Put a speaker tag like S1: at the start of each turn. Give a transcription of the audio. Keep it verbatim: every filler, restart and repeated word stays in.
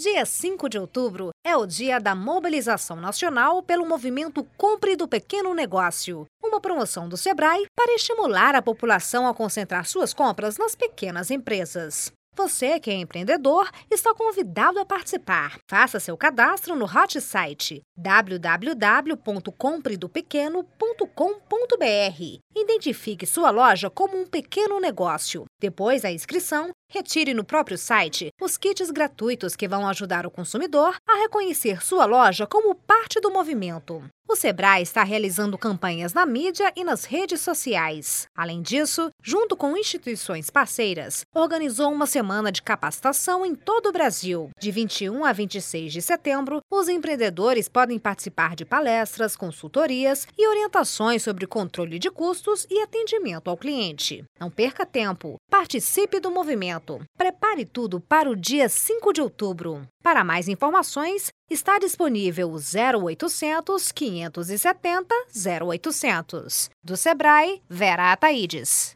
S1: Dia cinco de outubro é o dia da mobilização nacional pelo movimento Compre do Pequeno Negócio, uma promoção do Sebrae para estimular a população a concentrar suas compras nas pequenas empresas. Você que é empreendedor está convidado a participar. Faça seu cadastro no hot site w w w ponto compre do pequeno ponto com ponto b r. Identifique sua loja como um pequeno negócio. Depois da inscrição, retire no próprio site os kits gratuitos que vão ajudar o consumidor a reconhecer sua loja como parte do movimento. O Sebrae está realizando campanhas na mídia e nas redes sociais. Além disso, junto com instituições parceiras, organizou uma semana de capacitação em todo o Brasil. De vinte e um a vinte e seis de setembro, os empreendedores podem participar de palestras, consultorias e orientações sobre controle de custos e atendimento ao cliente. Não perca tempo. Participe do movimento. Prepare tudo para o dia cinco de outubro. Para mais informações, está disponível o zero oitocentos, quinhentos e setenta, zero oitocentos. Do Sebrae, Vera Ataídes.